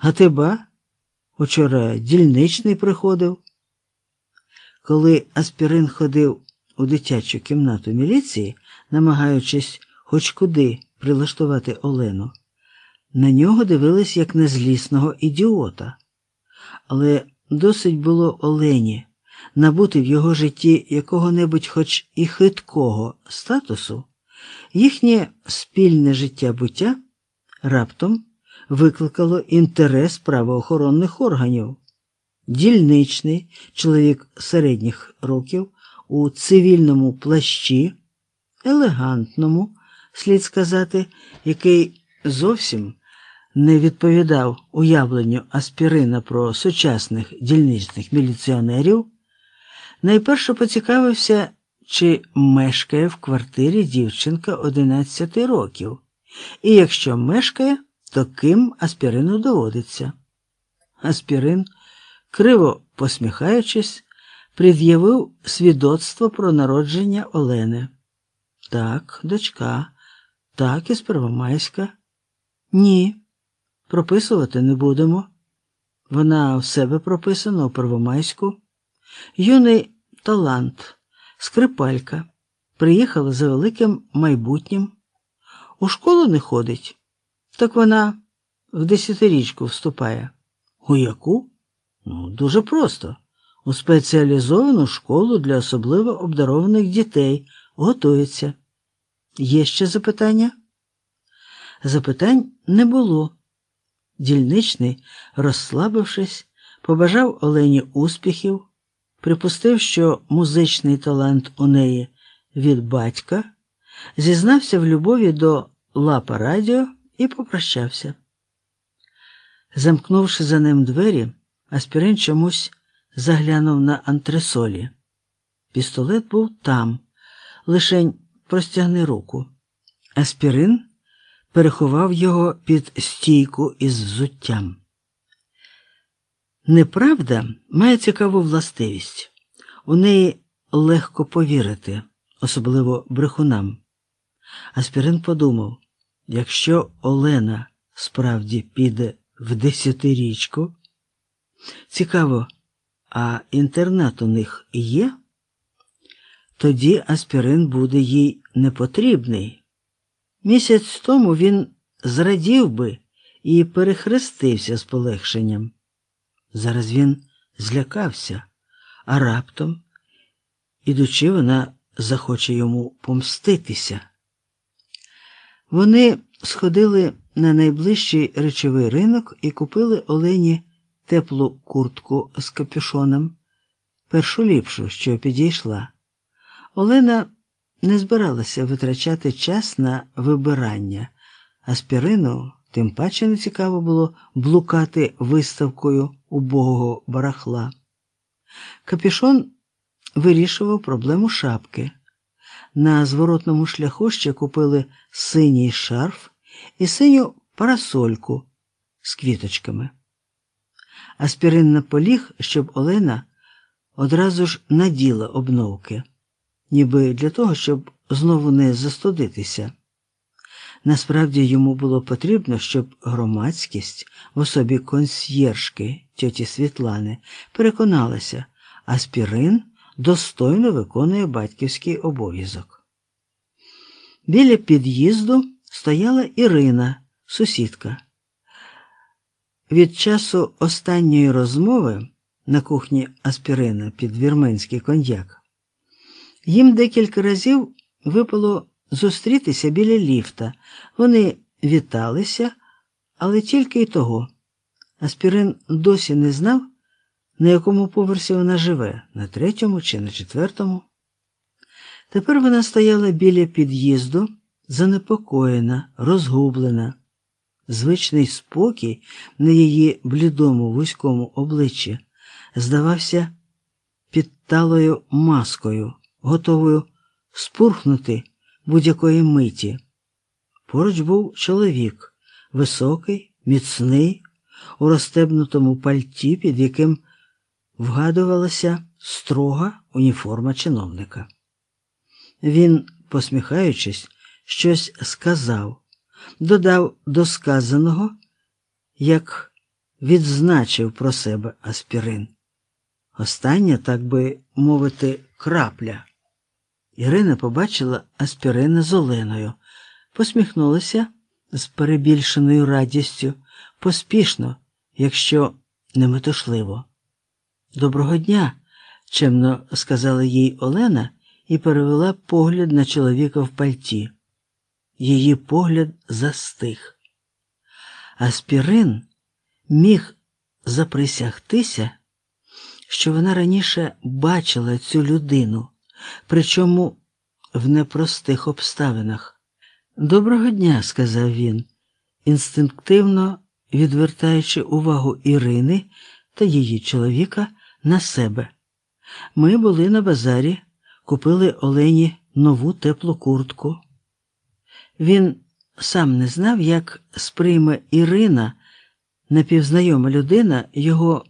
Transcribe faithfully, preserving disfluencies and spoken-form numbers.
А ти ба? Учора дільничний приходив. Коли Аспірин ходив у дитячу кімнату міліції, намагаючись хоч куди прилаштувати Олену, на нього дивились як на злісного ідіота. Але досить було Олені набути в його житті якого-небудь хоч і хиткого статусу, їхнє спільне життя-буття раптом викликало інтерес правоохоронних органів. Дільничний, чоловік середніх років, у цивільному плащі, елегантному, слід сказати, який зовсім не відповідав уявленню Аспірина про сучасних дільничних міліціонерів, найперше поцікавився, чи мешкає в квартирі дівчинка одинадцяти років, і якщо мешкає, то ким Аспірину доводиться. Аспірин, криво посміхаючись, пред'явив свідоцтво про народження Олени. Так, дочка, так, із Первомайська. Ні, прописувати не будемо. Вона в себе прописана у Первомайську. Юний талант, скрипалька, приїхала за великим майбутнім. У школу не ходить, так вона в десятирічку вступає. У яку? Ну, дуже просто. У спеціалізовану школу для особливо обдарованих дітей готується. Є ще запитання? Запитань не було. Дільничний, розслабившись, побажав Олені успіхів, припустив, що музичний талант у неї від батька, зізнався в любові до Лапа Радіо і попрощався. Замкнувши за ним двері, Аспірин чомусь заглянув на антресолі. Пістолет був там, лишень простягни руку. Аспірин переховав його під стійку із взуттям. Неправда має цікаву властивість. У неї легко повірити, особливо брехунам. Аспірин подумав, якщо Олена справді піде в десятирічку, цікаво, а інтернат у них є? Тоді Аспірин буде їй непотрібний. Місяць тому він зрадів би і перехрестився з полегшенням. Зараз він злякався, а раптом, ідучи, вона захоче йому помститися. Вони сходили на найближчий речовий ринок і купили Олені теплу куртку з капюшоном, першу ліпшу, що підійшла. Олена не збиралася витрачати час на вибирання. Аспірину тим паче не цікаво було блукати виставкою убогого барахла. Капюшон вирішував проблему шапки. На зворотному шляху ще купили синій шарф і синю парасольку з квіточками. Аспірин наполіг, щоб Олена одразу ж наділа обновки, ніби для того, щоб знову не застудитися. Насправді йому було потрібно, щоб громадськість в особі консьєржки тьоті Світлани переконалася, Аспірин достойно виконує батьківський обов'язок. Біля під'їзду стояла Ірина, сусідка. Від часу останньої розмови на кухні Аспірина під вірменський коньяк їм декілька разів випало зустрітися біля ліфта. Вони віталися, але тільки й того. Аспірин досі не знав, на якому поверсі вона живе, на третьому чи на четвертому. Тепер вона стояла біля під'їзду, занепокоєна, розгублена. Звичний спокій на її блідому вузькому обличчі здавався підталою маскою, готовою спурхнути будь-якої миті. Поруч був чоловік, високий, міцний, у розстебнутому пальті, під яким вгадувалася строга уніформа чиновника. Він, посміхаючись, щось сказав, додав до сказаного, як відзначив про себе аспірин. Остання, так би мовити, крапля. Ірина побачила аспірина з Оленою, посміхнулася з перебільшеною радістю, поспішно, якщо не метушливо. «Доброго дня», – чемно сказала їй Олена і перевела погляд на чоловіка в пальті. Її погляд застиг. Аспірин міг заприсягтися, що вона раніше бачила цю людину, причому в непростих обставинах. «Доброго дня», – сказав він, інстинктивно відвертаючи увагу Ірини та її чоловіка на себе. «Ми були на базарі, купили Олені нову теплу куртку». Він сам не знав, як сприйме Ірина, напівзнайома людина, його